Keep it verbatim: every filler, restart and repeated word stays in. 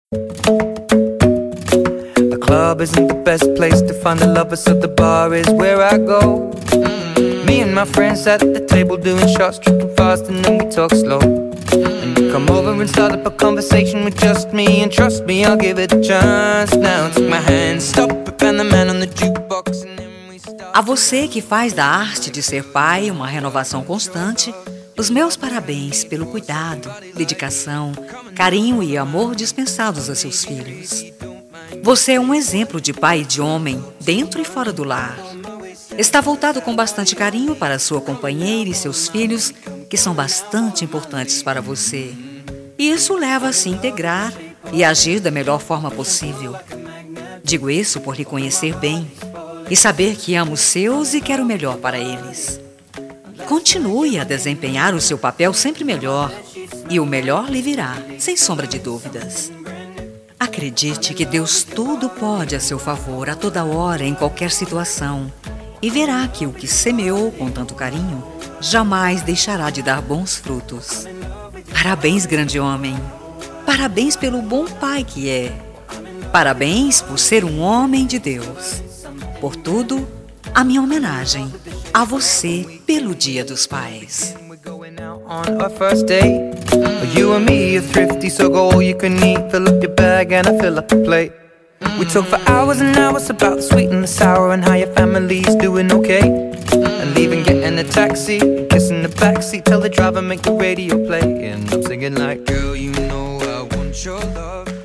The club isn't the best place to find the lovers, so the bar is where I go. Me and my friends at the table doing shots, tripping fast, and then we talk slow. And you come over and start up a conversation with just me, and trust me, I'll give it a chance. Now take my hand, stop it, and the man on the jukebox, and then we start. A você que faz da arte de ser pai uma renovação constante, os meus parabéns pelo cuidado, dedicação, carinho e amor dispensados a seus filhos. Você é um exemplo de pai e de homem, dentro e fora do lar. Está voltado com bastante carinho para sua companheira e seus filhos, que são bastante importantes para você. E isso leva a se integrar e agir da melhor forma possível. Digo isso por lhe conhecer bem e saber que amo os seus e quero o melhor para eles. Continue a desempenhar o seu papel sempre melhor, e o melhor lhe virá, sem sombra de dúvidas. Acredite que Deus tudo pode a seu favor, a toda hora, em qualquer situação, e verá que o que semeou com tanto carinho jamais deixará de dar bons frutos. Parabéns, grande homem! Parabéns pelo bom pai que é! Parabéns por ser um homem de Deus! Por tudo, a minha homenagem a você pelo Dia dos Pais. On our first date, you and me are thrifty, so go all you can eat. Fill up your bag and I fill up the plate. We talk for hours and hours about the sweet and the sour, and how your family's doing okay. And leaving, getting a taxi, kissing the backseat, tell the driver make the radio play. And I'm singing like, girl, you know I want your love.